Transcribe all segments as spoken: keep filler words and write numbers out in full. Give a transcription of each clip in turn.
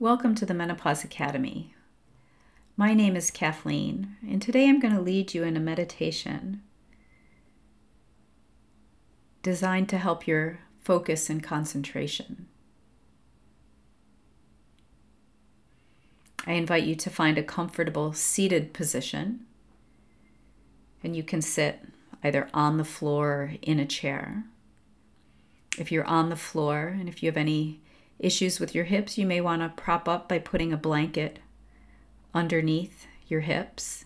Welcome to the Menopause Academy. My name is Kathleen, and today I'm going to lead you in a meditation designed to help your focus and concentration. I invite you to find a comfortable seated position, and you can sit either on the floor or in a chair. If you're on the floor, and if you have any issues with your hips, you may want to prop up by putting a blanket underneath your hips.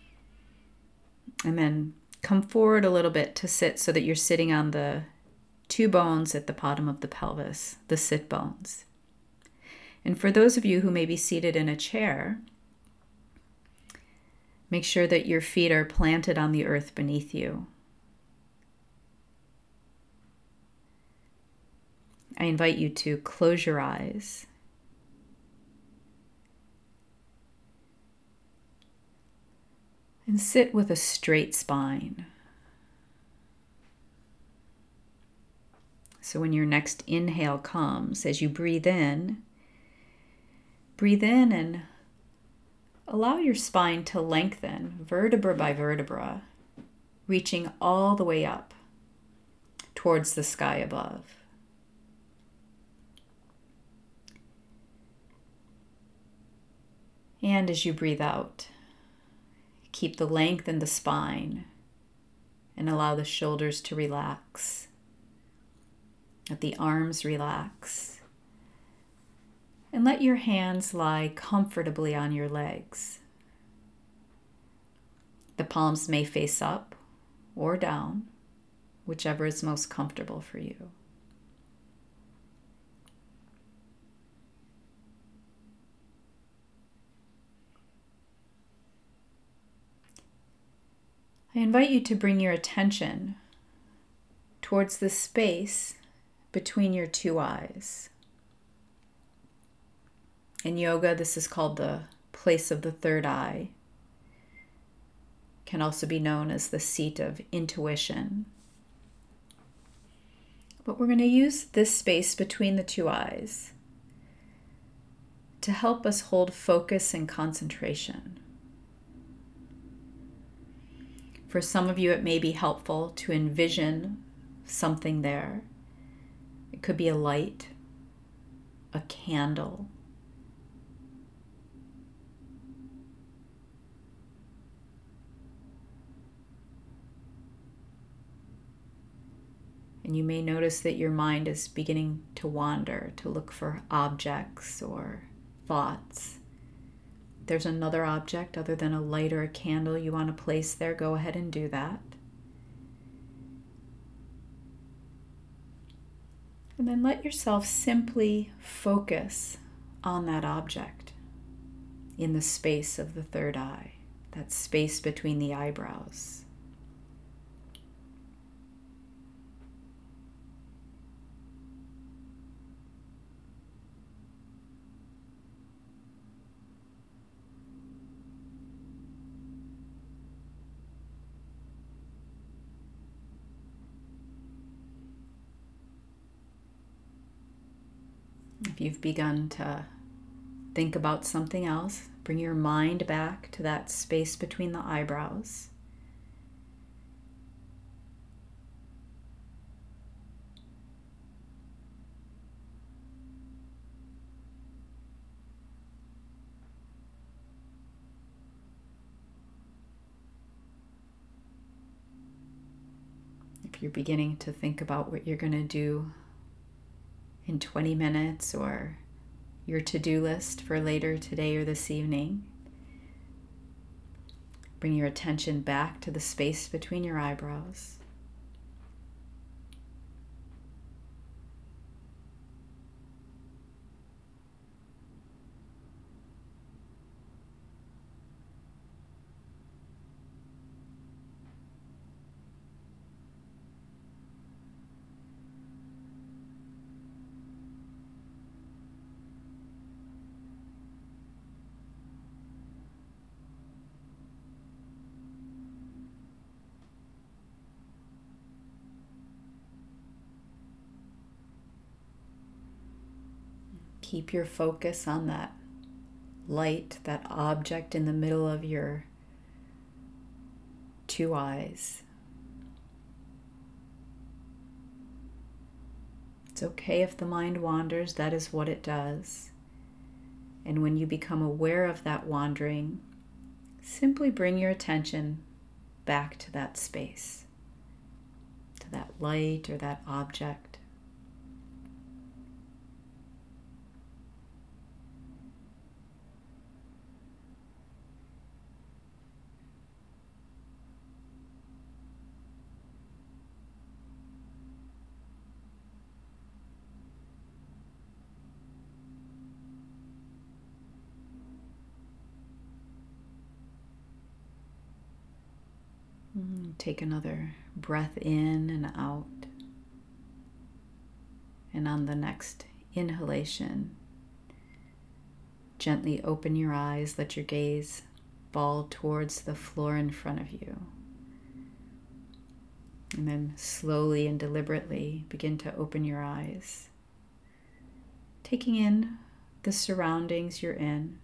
And then come forward a little bit to sit so that you're sitting on the two bones at the bottom of the pelvis, the sit bones. And for those of you who may be seated in a chair, make sure that your feet are planted on the earth beneath you. I invite you to close your eyes and sit with a straight spine. So when your next inhale comes, as you breathe in, breathe in and allow your spine to lengthen vertebra by vertebra, reaching all the way up towards the sky above. And as you breathe out, keep the length in the spine and allow the shoulders to relax. Let the arms relax. And let your hands lie comfortably on your legs. The palms may face up or down, whichever is most comfortable for you. I invite you to bring your attention towards the space between your two eyes. In yoga, this is called the place of the third eye. It can also be known as the seat of intuition. But we're going to use this space between the two eyes to help us hold focus and concentration. For some of you, it may be helpful to envision something there. It could be a light, a candle, and you may notice that your mind is beginning to wander, to look for objects or thoughts. If there's another object other than a light or a candle you want to place there, go ahead and do that. And then let yourself simply focus on that object in the space of the third eye, that space between the eyebrows. If you've begun to think about something else, bring your mind back to that space between the eyebrows. If you're beginning to think about what you're going to do in twenty minutes or your to-do list for later today or this evening, bring your attention back to the space between your eyebrows. Keep your focus on that light, that object in the middle of your two eyes. It's okay if the mind wanders, that is what it does. And when you become aware of that wandering, simply bring your attention back to that space, to that light or that object. Take another breath in and out. And on the next inhalation, gently open your eyes, let your gaze fall towards the floor in front of you. And then slowly and deliberately begin to open your eyes, taking in the surroundings you're in.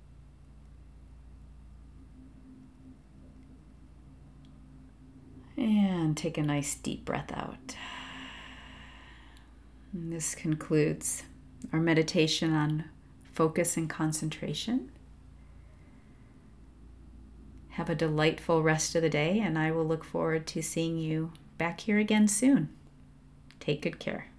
And take a nice deep breath out. And this concludes our meditation on focus and concentration. Have a delightful rest of the day, and I will look forward to seeing you back here again soon. Take good care.